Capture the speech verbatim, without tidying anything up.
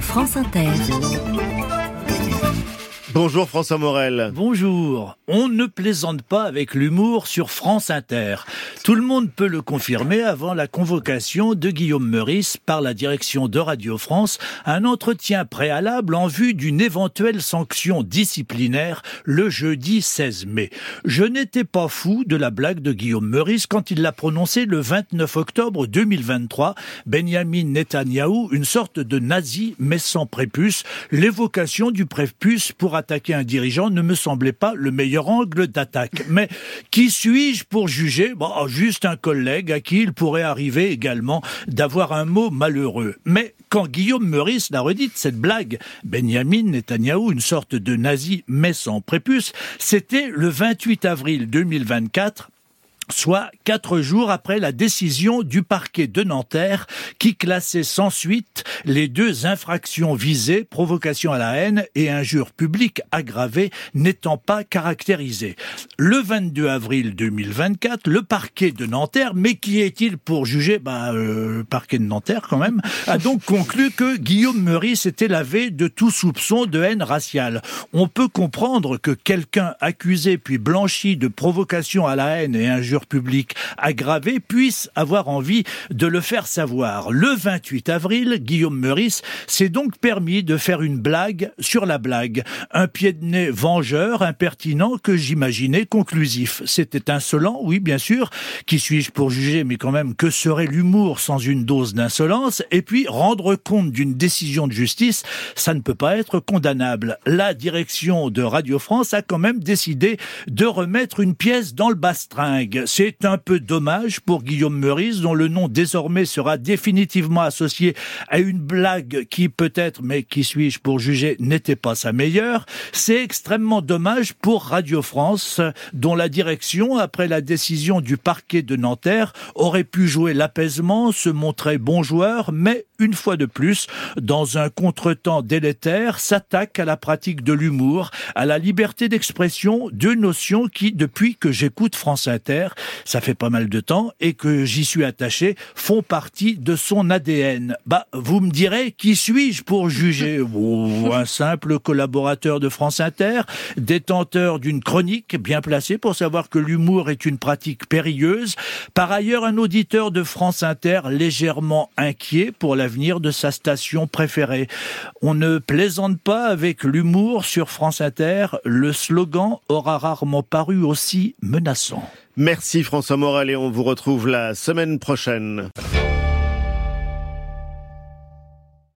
France Inter. Bonjour François Morel. Bonjour. On ne plaisante pas avec l'humour sur France Inter. Tout le monde peut le confirmer avant la convocation de Guillaume Meurice par la direction de Radio France, un entretien préalable en vue d'une éventuelle sanction disciplinaire le jeudi seize mai. Je n'étais pas fou de la blague de Guillaume Meurice quand il l'a prononcée le vingt-neuf octobre deux mille vingt-trois. Benyamin Netanyahou, une sorte de nazi mais sans prépuce. L'évocation du prépuce pour attaquer un dirigeant ne me semblait pas le meilleur angle d'attaque. Mais qui suis-je pour juger ? Bon, juste un collègue à qui il pourrait arriver également d'avoir un mot malheureux. Mais quand Guillaume Meurice l'a redite, cette blague, Benyamin Netanyahou, une sorte de nazi mais sans prépuce, c'était le vingt-huit avril deux mille vingt-quatre, soit quatre jours après la décision du parquet de Nanterre qui classait sans suite les deux infractions visées, provocation à la haine et injure publique aggravée, n'étant pas caractérisées. Le vingt-deux avril deux mille vingt-quatre, le parquet de Nanterre, mais qui est-il pour juger ? Bah, euh, le parquet de Nanterre quand même, a donc conclu que Guillaume Meurice était lavé de tout soupçon de haine raciale. On peut comprendre que quelqu'un accusé puis blanchi de provocation à la haine et injure public aggravé puisse avoir envie de le faire savoir. Le vingt-huit avril, Guillaume Meurice s'est donc permis de faire une blague sur la blague. Un pied de nez vengeur, impertinent, que j'imaginais conclusif. C'était insolent, oui, bien sûr. Qui suis-je pour juger, mais quand même, que serait l'humour sans une dose d'insolence ? Et puis, rendre compte d'une décision de justice, ça ne peut pas être condamnable. La direction de Radio France a quand même décidé de remettre une pièce dans le bastringue. C'est un peu dommage pour Guillaume Meurice, dont le nom désormais sera définitivement associé à une blague qui peut-être, mais qui suis-je pour juger, n'était pas sa meilleure. C'est extrêmement dommage pour Radio France, dont la direction, après la décision du parquet de Nanterre, aurait pu jouer l'apaisement, se montrer bon joueur, mais une fois de plus, dans un contretemps délétère, s'attaque à la pratique de l'humour, à la liberté d'expression, deux notions qui, depuis que j'écoute France Inter, ça fait pas mal de temps, et que j'y suis attaché, font partie de son A D N. Bah, vous me direz, qui suis-je pour juger ? Oh, un simple collaborateur de France Inter, détenteur d'une chronique bien placée pour savoir que l'humour est une pratique périlleuse. Par ailleurs, un auditeur de France Inter légèrement inquiet pour l'avenir de sa station préférée. On ne plaisante pas avec l'humour sur France Inter. Le slogan aura rarement paru aussi menaçant. Merci François Morel et on vous retrouve la semaine prochaine.